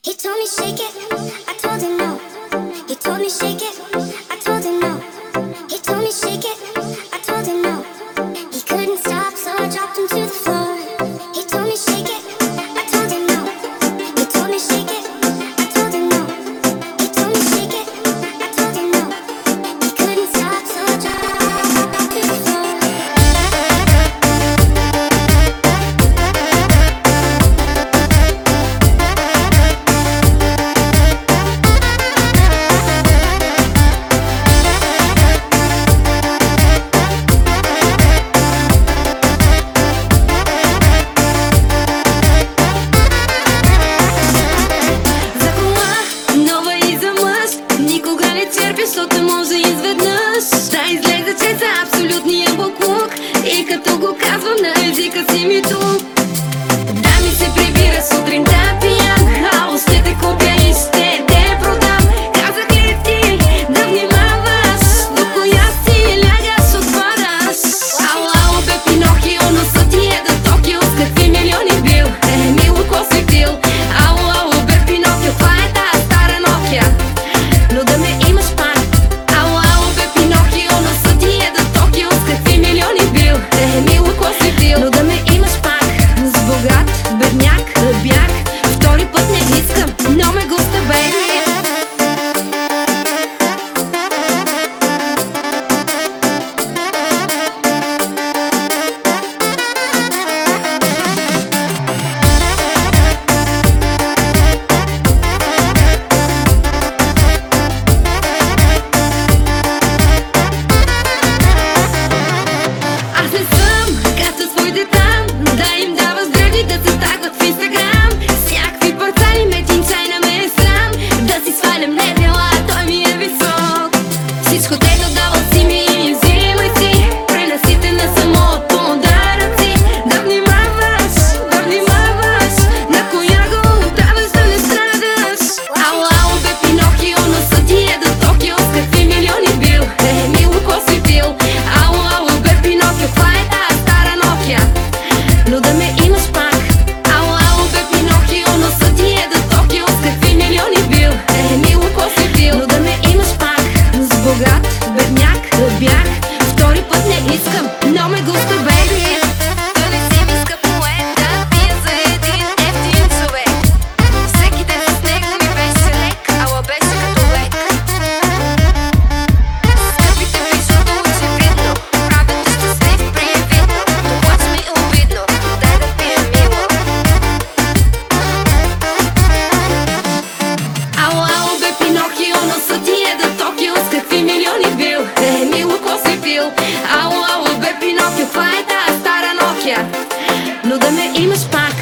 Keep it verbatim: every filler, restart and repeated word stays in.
He told me shake it, I told him no. He told me shake it, I told him no. He told me shake it, I told him no. He couldn't stop, so I dropped him to the floor. He told me shake it, I told him no. He told me shake it, I told him no. He told me shake it, I told him no. He couldn't stop, so I dropped him to the floor. Защото може изведнъж да излезе, че са абсолютния буклук. И като го казвам на езика си ми тук, да ми се прибира сутринта пиян, а ще те купя и ще те продам. Казах ли ти да внимаваш, до коя си лягаш отпадаш? Ало, ало, бе Пинокио, носът ти е до Токио. С какви милиони бил, е мило, ко си пил? Ало, ало, бе Пинокио, това е тая стара Нокия, но да ме имаш пак. Ало, ало, бе Пинокио, носът ти е до Токио. С какви милиони бил, е мило, ко си бил? Но да ме имаш пак. С богат, бедняк, бях, втори път не искам, но ме густа, бейби. Но да ме имаш пак. Ало, ало, бе Пинокио, носът ти е до Токио. С какви милиони бил, е мило, ко си бил? Но да ме имаш пак. С богат, бедняк, бях, втори път не искам, но ме густа, бейби. Да не си ми скъп моета, пия за един ефтин човек. Всеки ден с него ми беше лек, ала беше като лек. Скъпите пишото очевидно правят щастлив привидно. Доплач ми обидно, дай да пия мило. Ало, ало, бе Пинокио, носът ти е до Токио. С какви милиони бил, е мило, ко си пил? Ало, ало, бе Пинокио, това е тая стара Нокия, но да ме имаш пак.